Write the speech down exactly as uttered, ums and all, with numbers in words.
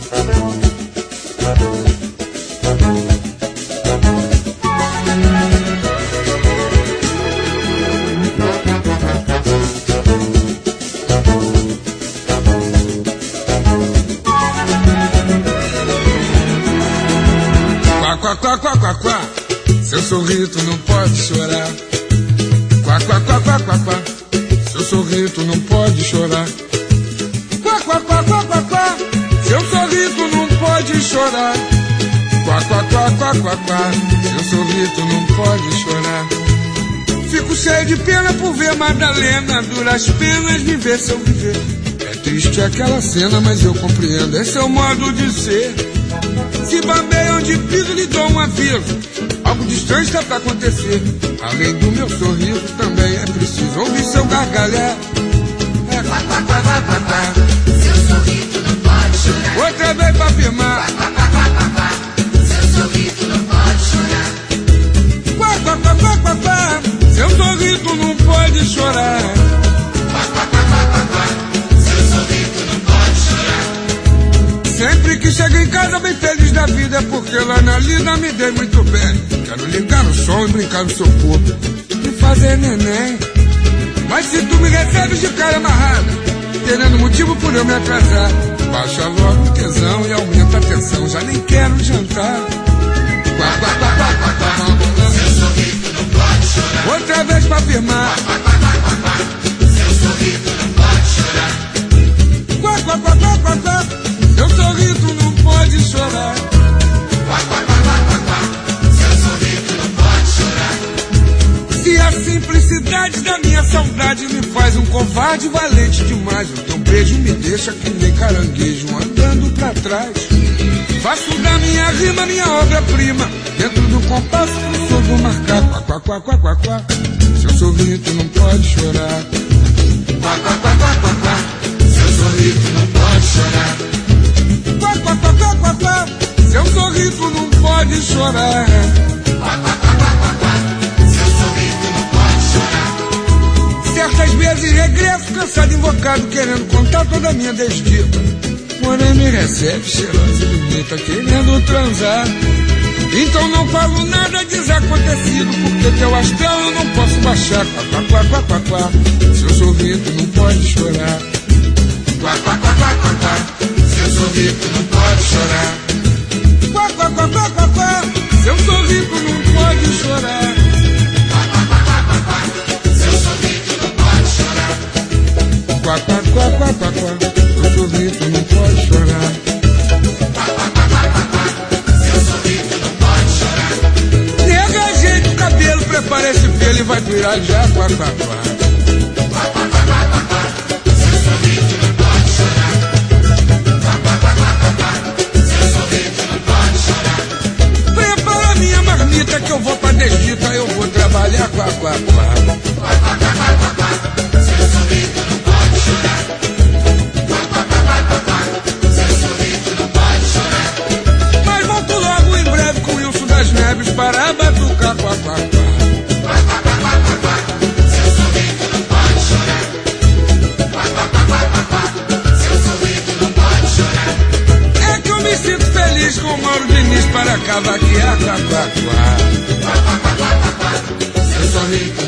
Quá, quá, quá, quá, quá, seu sorriso não pode chorar. Quá, quá, quá, quá, quá, quá, seu sorriso não pode chorar. Quá, quá, quá, quá, quá, quá, seu sorriso não pode chorar. Quá, quá, quá, quá, quá, quá, seu sorriso não pode chorar. Fico cheio de pena por ver Madalena, duras penas viver se eu viver. É triste aquela cena, mas eu compreendo, esse é o modo de ser. Se bambeiam de piso, lhe dou um aviso. Algo de estranho está pra acontecer. Além do meu sorriso, também é preciso ouvir seu gargalhar. É quá, quá, quá, quá, quá, quá. Seu sorriso não pode chorar. Outra vez pra afirmar. Quá, quá, quá, quá, quá. Seu sorriso não pode chorar. Quá, quá, quá, quá, quá, quá. Seu sorriso não pode chorar. Quá, quá, quá, quá, quá, quá. Seu sorriso não pode chorar. Sempre que chego em casa bem feliz da vida, é porque lá na lida me dei muito bem. Quero ligar o som e brincar no seu corpo e fazer neném. Mas se tu me recebes de cara amarrada, querendo motivo por eu me atrasar, baixa logo o tesão e aumenta a tensão, já nem quero jantar. Quá, quá, quá, quá, quá, quá. Seu sorriso não pode chorar. Outra vez pra afirmar. Quá, quá, quá, quá, quá. Seu sorriso não pode chorar. Quá, quá, quá, quá, quá, quá. Seu sorriso não pode chorar. Quá, quá, quá, quá, quá, quá. Seu sorriso não pode chorar. Se a simplicidade da minha saudade me faz um covarde valente demais, o teu beijo me deixa que nem caranguejo andando pra trás. Faço da minha rima minha obra-prima, dentro do compasso que sou do marcar. Quá, quá, quá, quá, quá, quá. Seu sorriso não pode chorar. Quá, quá, quá, quá, quá, quá. Seu sorriso não pode chorar. Quá, quá, quá, quá, quá, quá. Seu sorriso não pode chorar. Quá, quá, quá, quá, quá, quá. Seu sorriso não pode chorar. Certas vezes regresso cansado, invocado, querendo contar toda a minha desdita. Porém me recebe cheirosa e bonita, querendo transar. Então não falo nada desacontecido, porque teu astral eu não posso baixar. Quá, quá, quá, quá, quá. Seu sorriso não pode chorar. Quá, quá, quá, quá, quá, quá. Seu sorriso não pode chorar. Quá, quá, quá, quá, quá, quá. Seu sorriso não pode chorar. Quá, quá, quá, quá, quá, quá. Seu sorriso não pode chorar. Quá, quá, quá, quá, quá, quá. Seu sorriso não pode chorar. Quá, quá, quá, quá, quá, quá. Seu sorriso não pode chorar. Nega, ajeita o cabelo, prepara esse pelo e vai virar já. Quá, quá, quá. Quá, quá, quá, quá, quá, quá. Seu sorriso não pode chorar. Quá, quá, quá, quá, quá, quá. Seu sorriso não pode chorar. Prepara minha marmita que eu vou pra desdita, eu vou trabalhar. Quá, quá, quá. Quá, quá, quá, quá, quá, quá. Seu sorriso não pode chorar. Quá, quá, quá, quá, quá, quá. Seu sorriso não pode chorar. Mas volto logo em breve com o Wilson das Neves para batucar. Quá, quá, quá. Quá, quá, quá, quá, quá, quá. Seu sorriso não pode chorar. Quá, quá, quá, quá, quá, quá. Seu sorriso não pode chorar. É que eu me sinto feliz com o Mauro Diniz para cavaquear. Quá, quá, quá. Quá, quá, quá, quá, quá, quá. Seu sorriso